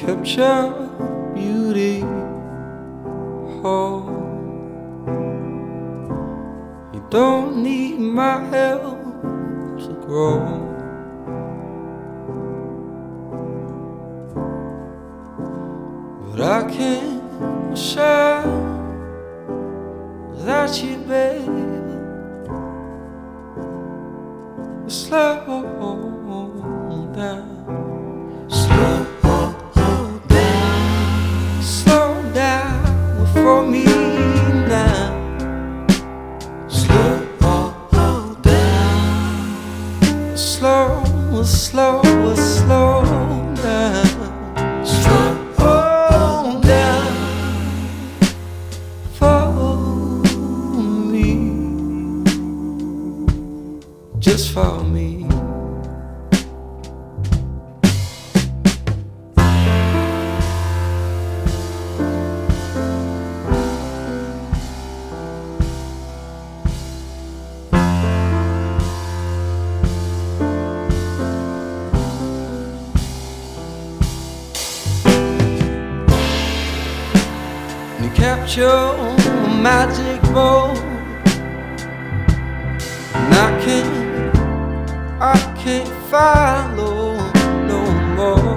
capture beauty whole. You don't need my help to grow. But I can't share without you, babe. Slow down. Slow down for me now. Slow down. Slow down. Slow down for me. Just for me. You capture a magic bow, and I can't follow no more.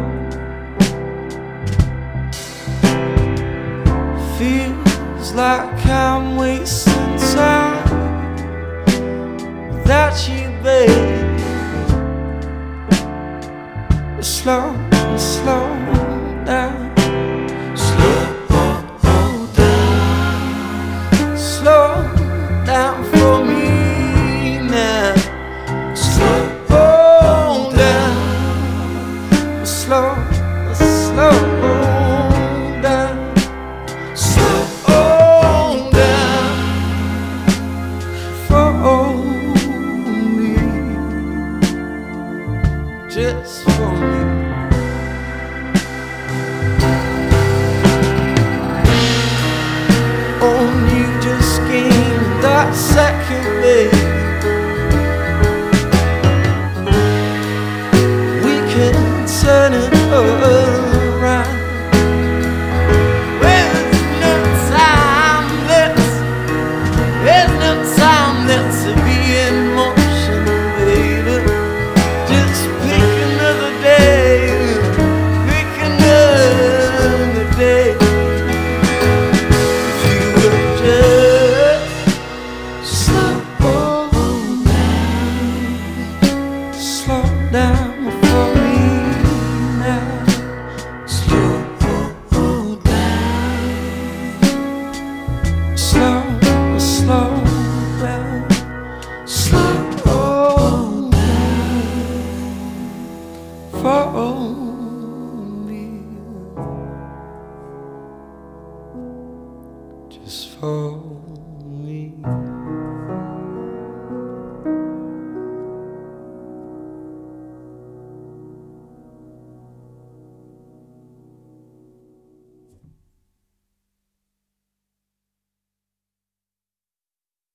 Feels like I'm wasting time without you, babe. Slow down. Slow down for me now. Slow down. Slow down. Slow down for me. Just for me. That second, babe, we can turn it over.